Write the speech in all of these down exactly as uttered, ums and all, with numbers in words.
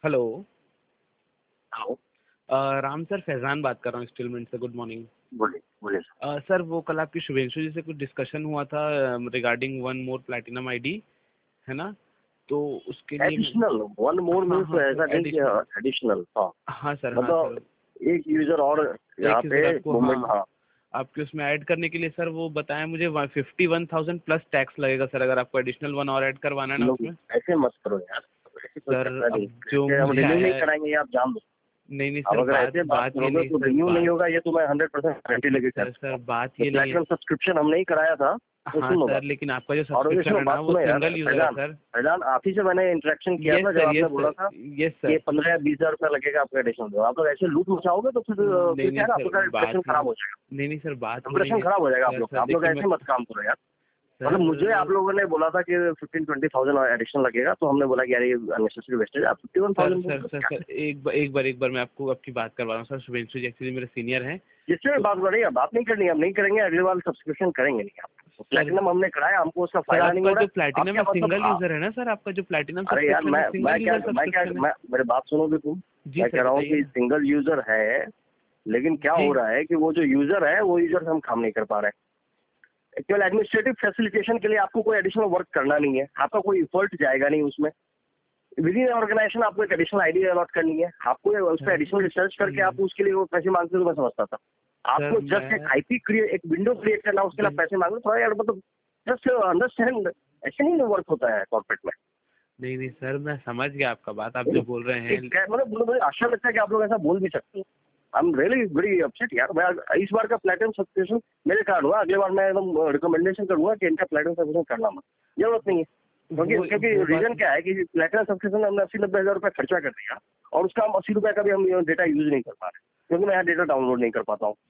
Hello. Hello. Uh, Ram sir, Faizan बात कर रहा हूँ स्टीलमिंट से। Good morning. बोलिए बोलिए सर। अ, सर वो कल आपकी शुभेंशु जी से कुछ डिस्कशन हुआ था regarding one more platinum ID, है ना? तो उसके लिए मैं- एडिशनल वन मोर हाँ मीन्स हाँ ऐसा सर, नहीं कि एडिशनल। एडिशनल। हाँ, हाँ सर, हाँ मतलब सर। एक यूजर और यहाँ एक पे यूजर आपको, मुंबई में। हाँ, हाँ, आपके उसमें ऐड करने के लिए सर वो बताया मुझे fifty one thousand plus tax लगेगा सर, अगर आपको एडिशनल वन और ऐड करवाना है ना लोग उसमें। ऐसे मत करो यार, ऐसे कोई सर करता नहीं। अब जो ऐसे हम मुझे रिन्यू आया नहीं है। कराएंगे, ये आप जान दो। नहीं नहीं आप सर, अगर बात ऐसे बात बात ये करोगे नहीं तो सर, रिन्यू नहीं बात। होगा, ये तो मैं हंड्रेड परसेंट गारंटी लेके कह सर सकता सर हूँ। बात तो ये नहीं है। प्लेटिनम सब्सक्रिप्शन हम नहीं कराया था, तो हाँ सुनो सर, बात। लेकिन आपका जो और ये सब्सक्रिप्शन सुनो है ना बात, वो सुनो यार सिंगल यूजर है फैजान। सर। फैजान, आप ही से मैंने इंटरेक्शन किया यस था जब सर, आपने यस बोला सर, था यस कि सर। पंद्रह या बीस हजार रुपया लगेगा आपका एडिशनल दो। आप लोग ऐसे लूट मचाओगे तो फिर नहीं फिर क्या नहीं है ना, सर, आपका बात इंप्रेशन ये खराब हो जाएगा। नहीं नहीं सर, बात ये नहीं इंप्रेशन है खराब हो जाएगा आप सर। लोग सर का। आप लोग देखिए मैं, ऐसे मत काम करो यार। मतलब मुझे आप सर लोगों ने बोला था कि फिफ्टीन ट्वेंटी थाउजेंड एडिशनल लगेगा, तो हमने बोला कि यार ये अननेसेसरी वेस्टेज। आप फिफ्टी वन सर थाउजेंड बोल सर रहे हो सर क्या? सर एक बार एक बार एक बार मैं आपको आपकी बात करवा रहा हूँ सर। शुभेंशु जी एक्चुअली मेरे सीनियर हैं। जिससे तो बात कर रही है, बात नहीं करनी है, हम नहीं करेंगे। अगली बार सब्सक्रिप्शन करेंगे नहीं। आप सर प्लेटिनम हमने कराया, हमको उसका सर फायदा नहीं आपका हो रहा जो है। आप प्लैटिनम क्या है मतलब सिंगल आ, यूजर है ना सर, आपका जो प्लैटिनम अरे यार, सब्सक्रिप्शन है मैं मैं सिंगल क्या यूजर मैं क्या सब्सक्रिप्शन है। मैं मेरे बात सुनोगे तुम? जी मैं सर कह रहा हूँ कि बताइए। सिंगल यूजर है, लेकिन क्या जी हो रहा है कि वो जो यूजर है वो यूजर से हम काम नहीं कर पा रहे हैं। केवल एडमिनिस्ट्रेटिव फैसिलिटेशन के लिए आपको कोई एडिशनल वर्क करना नहीं है, आपका कोई इफर्ट जाएगा नहीं उसमें। विद इन ऑर्गेनाइजेशन आपको एक एडिशनल आईडी अलॉट करनी है, आपको उस पर सर एडिशनल रिसर्च करके आप उसके लिए वो पैसे मांगते हो, तो मैं समझता था। सर आपको जस्ट एक मैं आईपी क्रिएट, एक विंडो क्रिएट करना, उसके लिए आप पैसे मांगो थोड़ा यार, मतलब जस्ट अंडरस्टैंड। ऐसे नहीं वर्क होता है कॉर्पोरेट में। नहीं नहीं सर, मैं समझ गया आपका बात, आप जो बोल रहे हैं। एक क्या- मतलब मतलब मुझे आशा लगता है कि आप लोग ऐसा बोल भी सकते हो। I am really very upset यार। मैं इस बार का प्लेटिनम सब्सक्रिप्शन मेरे कारण हुआ, अगले बार मैं एकदम रिकमेंडेशन करूंगा कि इनका प्लेटिनम सब्सक्रिप्शन करना मत, जरूरत नहीं है। क्योंकि वो क्योंकि वो रीजन बात। क्या है कि प्लेटिनम सब्सक्रिप्शन में हमने अस्सी नब्बे हजार रुपया खर्चा कर दिया, और उसका हम अस्सी रुपए का भी हम डेटा यूज नहीं कर पा रहे, क्योंकि मैं यहाँ डेटा डाउनलोड नहीं कर पाता हूँ।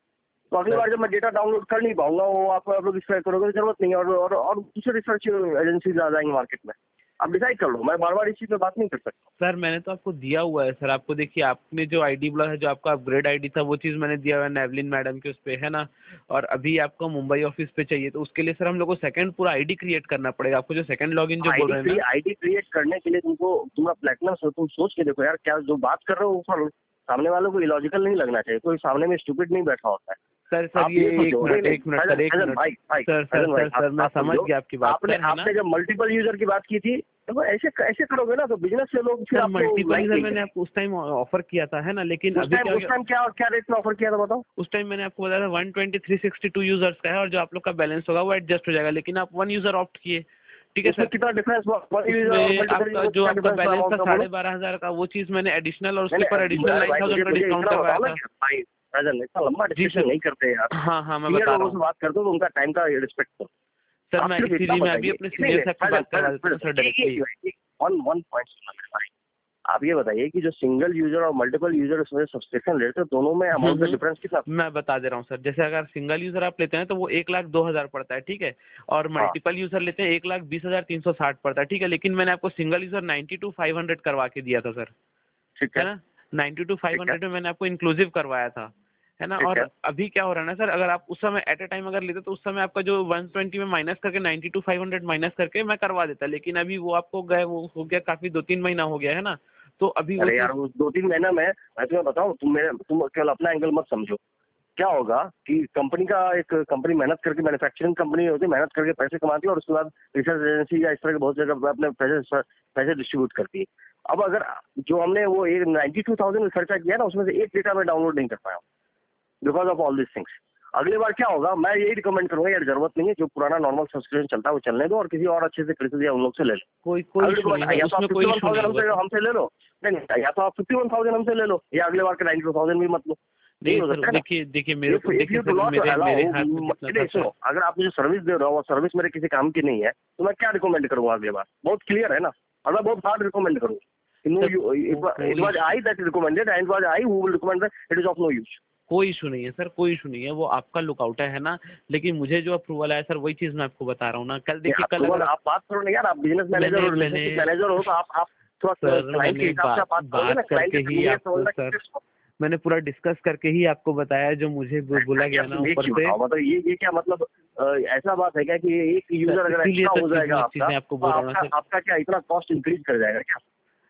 तो अगली सर बार जब मैं डेटा डाउनलोड कर नहीं पाऊंगा, वो आप आप लोग इस तरह करोगे तो जरूरत नहीं है। और और, और दूसरे रिसर्च एजेंसीज आ जाएंगे मार्केट में। आप डिसाइड कर लो, मैं बार बार इस चीज पे बात नहीं कर सकता। सर मैंने तो आपको दिया हुआ है सर। आपको देखिए, आपने जो आईडी बोला है, जो आपका अपग्रेड आईडी था, वो चीज़ मैंने दिया हुआ है नेवलिन मैडम के उस पे, है ना? और अभी आपको मुंबई ऑफिस पे चाहिए, तो उसके लिए सर हम लोग को सेकंड पूरा आईडी क्रिएट करना पड़ेगा। आपको जो सेकंड लॉगिन जो बोल आईडी रहे हैं क्रिए ना। आईडी क्रिएट करने के लिए तुमको तुम्हारा प्लेटिनम सो तुम सोच के देखो यार, क्या जो बात कर रहे हो वो सामने वालों को इलॉजिकल नहीं लगना चाहिए। कोई सामने में स्टूपिड नहीं बैठा होता है। सर सर आप ये ये एक सोचो, नहीं मिनट नहीं एक मिनट सर, फैजन एक फैजन मिनट भाई भाई सर सर फैजन भाई सर आप सर मैं बात समझ समझो। गया आपकी बात आपने सर, है ना? आपने जब मल्टीपल यूजर की बात की थी, तो ऐसे ऐसे करोगे ना तो बिजनेस से लोग फिर सर आपको मल्टीपल लाइक यूजर नहीं मैंने करेंगे। आपको उस टाइम ऑफर किया था, है ना? लेकिन उस अभी टाइम क्या हो उस गया। टाइम क्या क्या रेट में ऑफर किया था बताओ? उस टाइम मैंने आपको बताया था one twenty three sixty two users का है, और जो आप लोग का बैलेंस होगा वो एडजस्ट हो जाएगा, लेकिन आप वन यूजर ऑप्ट किए। ठीक है उसमें सर। कितना डिफरेंस हुआ? वन यूजर और उसमें मल्टीपल यूजर आपका में जो कितना आपका डिफरेंस हुआ बैलेंस था अमाउंट का, बोलो? साढ़े बारह हजार का, वो चीज़ मैंने एडिशनल और उसके मैंने ऊपर एडिशनल मैं- नाइन भाई थाउजेंड मुझे का मुझे डिस्काउंट इतना करवाया बताओ ना था। कि भाई फैजन इतना लंबा जी डिस्कशन सर। नहीं करते यार। हाँ हाँ, मैं सीनियर बता रहा लोगों हूँ से बात करते हो तो उनका टाइम का रिस्पेक्ट करो। सर। आप मैं सिर्फ इतना इसीलिए मैं अभी बताइए। अपने नहीं सीनियर नहीं से आपकी फैजन बात करवा फैजन देता हूँ सर फैजन, एक डायरेक्टली। एक एक वन वन पॉइंट सुनना मेरे भाई। आप ये बताइए कि जो सिंगल यूजर और मल्टीपल यूजर उसमें सब्सक्रिप्शन लेते हैं, दोनों में हम्म अमाउंट का हम्म, डिफरेंस कितना? मैं बता दे रहा हूँ सर। जैसे अगर सिंगल यूजर आप लेते हैं तो वो एक लाख दो हजार पड़ता है, ठीक है। और हाँ, मल्टीपल यूजर लेते हैं एक लाख बीस हजार तीन सौ साठ पड़ता है, ठीक है। लेकिन मैंने आपको single user ninety two five hundred करवा के दिया था सर, ठीक है है, ना? नाइन्टी टू फाइव ठीक है, हंड्रेड में मैंने आपको इंक्लूसिव करवाया था, है ना? ठीक है। और अभी क्या हो रहा है ना सर, अगर आप उस समय एट ए टाइम अगर लेते तो उस समय आपका जो वन ट्वेंटी में माइनस करके ninety two five hundred minus करके मैं करवा देता, लेकिन अभी वो आपको गए, वो हो गया काफी, दो तीन महीना हो गया है ना। तो अभी वो अरे यार, चीज। उस दो तीन महीने में मैं तुम्हें बताऊं, तुम मेरे तुम केवल अपना एंगल मत समझो। क्या होगा कि कंपनी का एक कंपनी मेहनत करके, मैन्युफैक्चरिंग कंपनी होती है, मेहनत करके पैसे कमाती है, और उसके बाद रिसर्च एजेंसी या इस तरह के बहुत जगह पे अपने पैसे पैसे डिस्ट्रीब्यूट करती है। अब अगर जो हमने वो एक नाइन्टी टू थाउजेंड खर्चा किया ना, उसमें से एक डेटा मैं डाउनलोड नहीं कर पाया because of all this things. अगली बार क्या होगा, मैं यही रिकमेंड करूंगा यार, जरूरत नहीं है, जो पुराना नॉर्मल सब्सक्रिप्शन चलता है वो चलने दो, और किसी और अच्छे से खरीद या उन लोग से ले लो। कोई कोई अगली इशू नहीं बार है या तो आप उसमें, फिफ्टी कोई वन इशू नहीं थाउजेंड होगा हमसे सर। हमसे ले लो। नहीं नहीं, या तो आप फिफ्टी वन थाउजेंड हमसे ले लो, या अगले बार के नाइन्टी टू थाउजेंड भी मत लो। यही नहीं हो सर, सकता है ना। देखिए देखिए मेरे इफ को, इफ देखिए यू डू सर, नॉट मेरे अलाउ, मेरे हाथ में जितना था नहीं सर। सुनो, अगर आप मुझे सर्विस दे रहे हो और सर्विस मेरे किसी काम की नहीं है, तो मैं क्या रिकमेंड करूंगा अगली बार? बहुत क्लियर है ना। और मैं बहुत हार्ड रिकमेंड करूंगा। No, sir it was I that recommended and was I who will recommend that it is of no use. कोई इशू नहीं है सर, कोई इशू नहीं है, वो आपका लुकआउट है ना। लेकिन मुझे जो अप्रूवल आया सर, वही चीज़ मैं आपको बता रहा हूँ ना। कल देखिए, कल अप्रूवल अगर आप बात करो ना यार, आप बिजनेस मैनेजर मैंने और मैंने रिलेशनशिप मैनेजर हो, तो आप आप थोड़ा सर क्लाइंट के मैंने हिसाब से आप बात बात करोगे ना। बात क्लाइंट करके की ही कन्वीनियंस आपको समझना सर, किसको? मैंने पूरा डिस्कस करके ही आपको बताया, जो मुझे बो- बोला गया ना एक ऊपर चीज से। बताओ, मतलब ये ये क्या मतलब अ, ऐसा बात है क्या कि एक यूजर सर अगर इसीलिए एक्स्ट्रा तो हो चीज़ जाएगा मैं आपका, चीज़ें आपको तो बोल रहा हूँ ना आपका सर। आपका क्या इतना कॉस्ट इंक्रीज कर जाएगा क्या?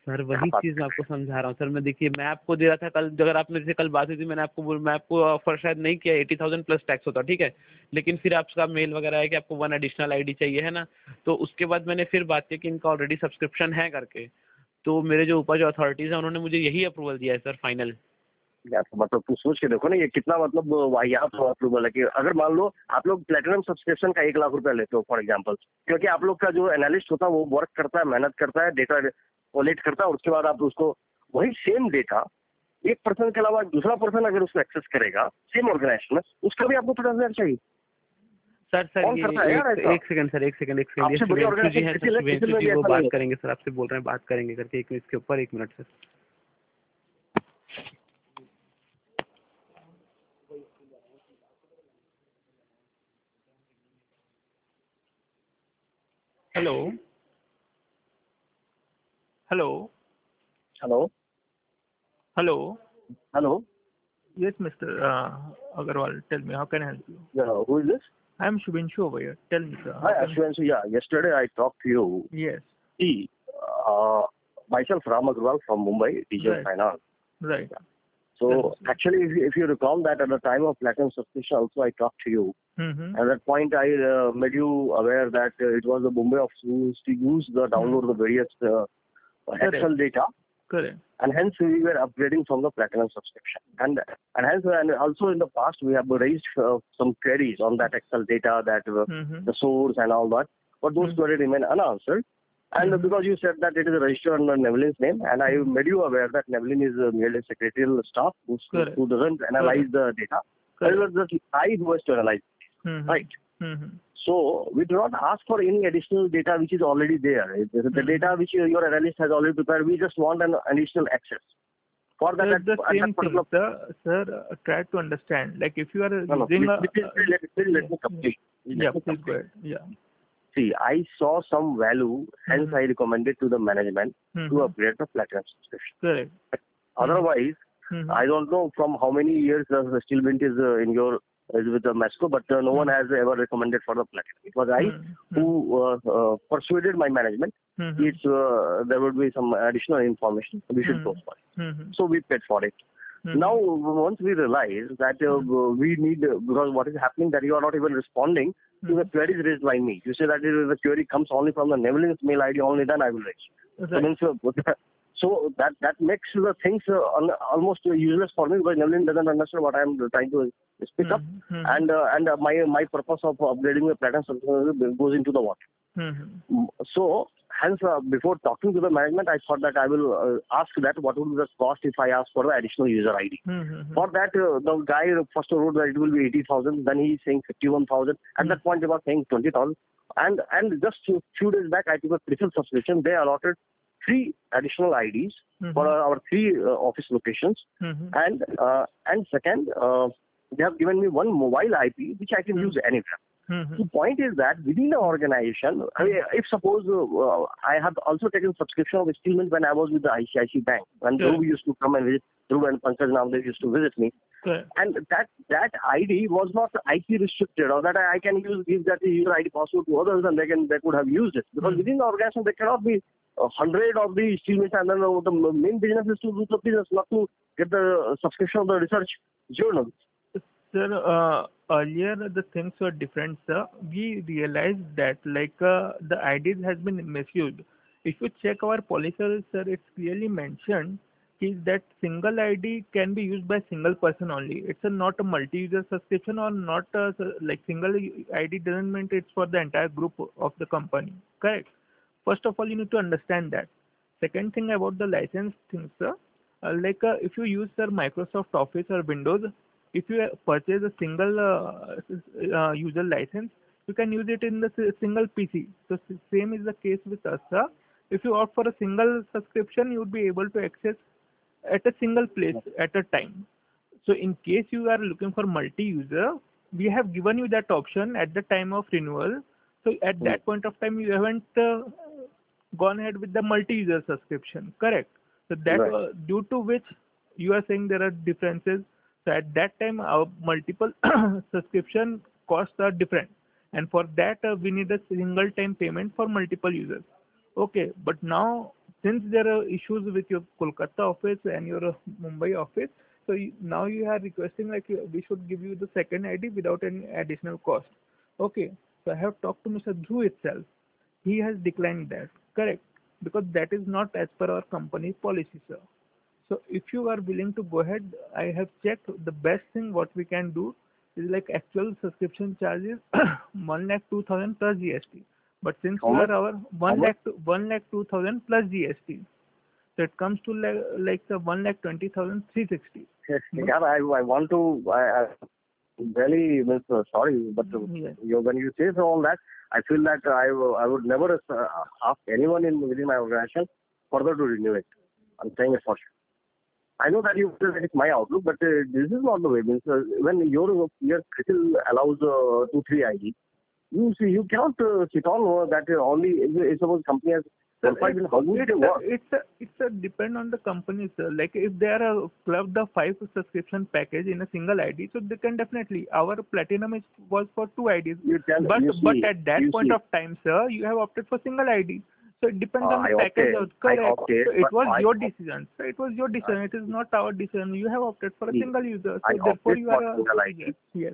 सर क्या वही बात चीज़ कर मैं रहे आपको समझा रहा हूँ सर। मैं देखिए मैं आपको दे रहा था कल, अगर आप मेरे से कल बात हुई थी, मैंने आपको बोल मैं आपको ऑफर शायद नहीं किया, एटी थाउजेंड प्लस टैक्स होता, ठीक है। लेकिन फिर आपका मेल वगैरह है कि आपको वन एडिशनल आईडी चाहिए, है ना। तो उसके बाद मैंने फिर बात की कि इनका ऑलरेडी सब्सक्रिप्शन है करके। तो मेरे जो ऊपर जो अथॉरिटीज़ हैं उन्होंने मुझे यही अप्रूवल दिया है सर, फाइनल। यार तो मतलब तू सोच के देखो ना, ये कितना मतलब वाहियात अप्रूवल है कि अगर मान लो आप लोग प्लेटिनम सब्सक्रिप्शन का एक लाख रुपया लेते हो फॉर एग्जांपल, क्योंकि आप लोग का जो एनालिस्ट होता है वो वर्क करता है, मेहनत करता है, डेटा कोलेक्ट करता है, और उसके बाद आप उसको वही सेम डेटा एक पर्सन के अलावा दूसरा पर्सन अगर उसको एक्सेस करेगा सेम ऑर्गेनाइजेशन में, उसका भी आपको पचास हजार चाहिए। सर सर कौन ये करता है यार एक ऐसा? एक सेकंड सर, एक सेकंड एक सेकंड, ये आपसे बड़ी शुभेंशु जी ऑर्गेनाइजेशन हैं सर, किसी में किसी शुभेंशु में जी भी वो ऐसा नहीं बात होता। करेंगे सर आपसे, बोल रहे हैं बात करेंगे करके, एक इसके ऊपर एक minute sir. Hello hello hello hello. Hello, Yes, mister Uh, Agarwal, tell me, how can I help you? Who is this? I am Shubhenshu over here. Tell me, sir, how hi can Ashwin, yeah, yesterday I talked to you. I? Yes, See, uh, myself Ram Agrawal from Mumbai, Digital right, Finance. right. So Tell me, sir. actually, if you, if you recall that at the time of Platinum subscription, also I talked to you. Mm-hmm. At that point, I uh, made you aware that uh, it was the Mumbai office who used to use the download the various uh, Correct, Excel data, correct. and hence we were upgrading from the Platinum subscription. And and hence, and also in the past, we have raised uh, some queries on that Excel data, that uh, Mm-hmm. the source and all that, but those Mm-hmm. queries remain unanswered. And Mhm. because you said that it is registered under Nevelin's name, and I made you aware that Nevelin is uh, merely secretarial staff who, Correct, who doesn't analyze correct, the data. But it correct. was just I who has to analyze, Mm-hmm. right? Mm-hmm. So we do not ask for any additional data which is already there. It- The Mhm. data which your your analyst has already prepared, we just want an additional access. For that, So at, it's the at same that thing, particular, sir. Sir, uh, try to understand. Like if you are no, no, using please, a, please, please, uh, please let, please let yeah, me complete. Please yeah, let me please go complete. ahead. Yeah. See, I saw some value, hence Mm-hmm. I recommended to the management to Mm-hmm. upgrade the platinum subscription. Correct. Otherwise, Mm-hmm. I don't know from how many years the the steel mint is uh, in your is with the Masco, but uh, no one has ever recommended for the platinum. It was I Mm-hmm. who uh, uh, persuaded my management. Mm-hmm. It's uh, there would be some additional information we should go for it. Mm-hmm. So we paid for it. Mm-hmm. Now, once we realize that uh, we need, uh, because what is happening that you are not even responding to the queries raised by me. You say that if the query comes only from the Nevelin's mail I D, only then I will raise. So, Right. means, uh, so that that makes the things uh, al- almost useless for me, because Nevelin doesn't understand what I am trying to speak up, Mm-hmm. and uh, and uh, my my purpose of upgrading the platinum subscription goes into the water. Mm-hmm. So, hence, uh, before talking to the management, I thought that I will uh, ask that what would be the cost if I ask for the additional user I D. Mm-hmm. For that, uh, the guy first wrote that it will be eighty thousand, then he's saying fifty-one thousand. At that point, they were saying twenty thousand. And and just a few days back, I took a preferred subscription. They allotted three additional I Ds Mm-hmm. for uh, our three uh, office locations. Mm-hmm. And uh, and second, uh, they have given me one mobile I P which I can use anywhere. Mm-hmm. The point is that within the organization, I mean, if suppose uh, I have also taken subscription of Stillman when I was with the I C I C I Bank, when Correct. Dhruv used to come and visit, Dhruv and Pankaj Namdev used to visit me, Correct. and that that I D was not I P restricted, or that I, I can use give that user I D password to others and they can they could have used it, because Mm. within the organization there cannot be a hundred of the Stillman, and then uh, the main business is to do the business, not to get the subscription of the research journal. Sir, uh, earlier the things were different, sir. We realized that like uh, the I Ds has been misused. If you check our policy, sir, it's clearly mentioned is that single I D can be used by single person only. It's a, not a multi-user subscription, or not a, like single I D doesn't mean it's for the entire group of the company. Correct. First of all, you need to understand that. Second thing about the license thing, sir, uh, like uh, if you use sir Microsoft Office or Windows, if you uh, purchase a single uh, uh, user license, you can use it in the s- single P C. So s- same is the case with us, sir. If you opt for a single subscription, you would be able to access at a single place at a time. So in case you are looking for multi-user, we have given you that option at the time of renewal. So at Hmm. that point of time, you haven't uh, gone ahead with the multi-user subscription, correct? So that Right. uh, due to which you are saying there are differences. So at that time, our multiple subscription costs are different, and for that uh, we need a single time payment for multiple users. Okay, but now since there are issues with your Kolkata office and your uh, Mumbai office, so you, now you are requesting like uh, we should give you the second I D without any additional cost. Okay, so I have talked to Mister Dhruv itself. He has declined that, correct? Because that is not as per our company policy, sir. So if you are willing to go ahead, I have checked the best thing what we can do is like actual subscription charges one lakh two thousand plus G S T. But since How you much? are our How one much? lakh to, one lakh two thousand plus G S T, so it comes to like like the one lakh twenty thousand three sixty. Yeah, I I want to. I, I really means, uh, sorry, but uh, Yes. you, when you say so all that, I feel that I w- I would never uh, ask anyone in within my organization further to renew it. I'm saying it for sure. I know that you that it's my outlook, but uh, this is not the way. Means uh, when your your still allows uh, two three I D, you see you cannot uh, sit on uh, that uh, only if suppose company has Sir, four five it's, how would it's, they a, work? it's a it's a depend on the company, sir. Like if they are a club the five subscription package in a single I D, so they can definitely. Our platinum is was for two I Ds, You tell but you but see at that you point see. of time, sir, you have opted for single I D. So it depends Uh, on the I package. opted. Of, I correct. opted, So it but was I your decision. So it was your decision. It is not our decision. You have opted for a see, single user. I So therefore opted you for are a single I D. yes, yes,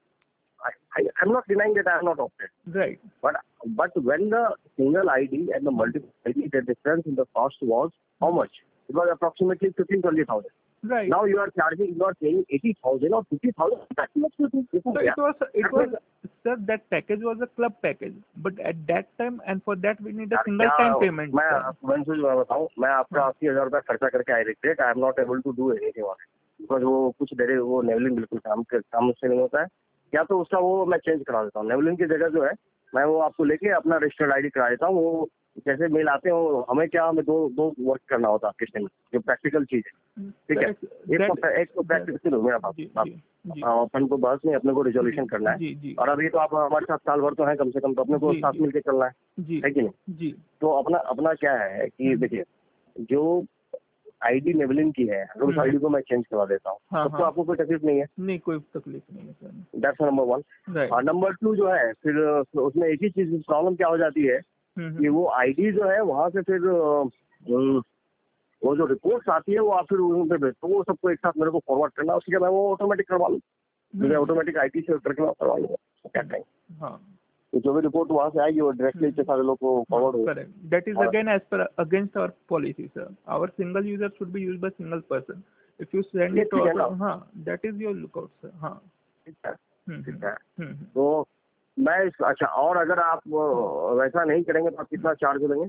I, I I'm not denying that I am not opted. right, But but when the single I D and the multiple I D, the difference in the cost was how much? It was approximately fifteen twenty thousand. right. Now you are charging, you are paying eighty thousand or fifty thousand. That much difference. So it was, it That was, means- sir, that package was a club package, but at that time and for that we need a यार single क्या time payment, मैं sir. वंशु जो मैं बताऊं मैं आपका अस्सी हजार रुपया खर्चा करके I regret I am not able to do anything on it because वो कुछ देर वो नेवलिन बिल्कुल काम के काम से नहीं होता है या तो उसका वो मैं चेंज करा देता हूँ नेवलिन की जगह जो है मैं वो आपको लेके अपना रजिस्टर्ड आईडी करा देता हूँ वो जैसे मेल आते हैं हमें क्या हमें दो दो वर्क करना होता है किस में जो प्रैक्टिकल चीज है ठीक है एक तो एक तो प्रैक्टिकल मेरा बात जी, जी, जी, अपन को बस में अपने को रिजोल्यूशन करना है जी, जी, और अभी तो आप हमारे साथ साल भर तो है कम से कम तो अपने को जी, साथ जी, मिलकर चलना है जी, है कि नहीं जी, तो अपना अपना क्या है कि देखिए जो आईडी नेवलिन की है अगर उस आईडी को मैं चेंज करवा देता हूँ हाँ, तब तो हाँ। आपको कोई तकलीफ नहीं है नहीं कोई तकलीफ नहीं है sir, that's number one right, और नंबर टू जो है फिर उसमें एक ही चीज प्रॉब्लम क्या हो जाती है कि वो आईडी जो है वहां से फिर अ, वो जो रिपोर्ट्स आती है वो आप फिर उन पे भेजते हो वो सबको एक साथ मेरे को फॉरवर्ड करना उसके बाद मैं वो ऑटोमेटिक करवा लूँ मुझे ऑटोमेटिक आईटी से करके मैं करवा लूँगा क्या कहें हाँ, तो जो भी रिपोर्ट वहाँ से आएगी वो डायरेक्टली के सारे लोग को फॉरवर्ड हो correct. That is और- again as per against our policy, sir. Our single user should be used by single person. If you send ये it ठीक है to, ना? हाँ, that is your lookout, sir. हाँ, ठीक है हम्म, ठीक है हम्म, हम्म. तो मैं इस अच्छा और अगर आप अ, वैसा नहीं करेंगे तो आप कितना चार्ज देंगे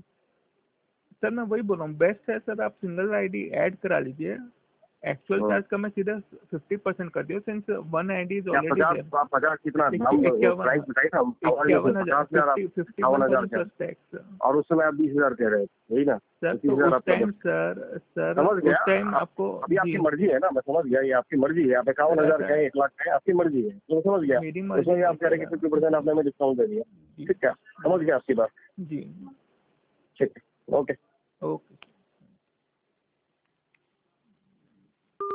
सर मैं वही बोल रहा हूँ बेस्ट है सर आप सिंगल आईडी ऐड करा लीजिए एक्चुअल हाँ। चार्ज का मैं सीधा फिफ्टी परसेंट कर दिया सिंस वन आईडी इज क्या ऑलरेडी पचास देयर आप पचास कितना इक्की- दाम इक्यावन- प्राइस बताइए ना इक्यावन हजार पचास हजार फिफ्टी फिफ्टी इक्यावन हजार प्लस टैक्स और उस समय आप बीस हजार कह रहे थे यही ना सर तीस तो हजार उस आपका टाइम बजट। सर सर समझ उस गया टाइम आप- आपको अभी आपकी जी मर्जी है ना मैं समझ गया ये आपकी मर्जी है आप इक्यावन सर, हजार सर। कहें एक लाख कहें आपकी मर्जी है तो समझ गया मेरी मर्जी उसमें भी आप कह रहे हैं कि फिफ्टी परसेंट आपने हमें डिस्काउंट दे दिया जी ठीक है समझ गया आपकी बात जी ठीक है ओके ओके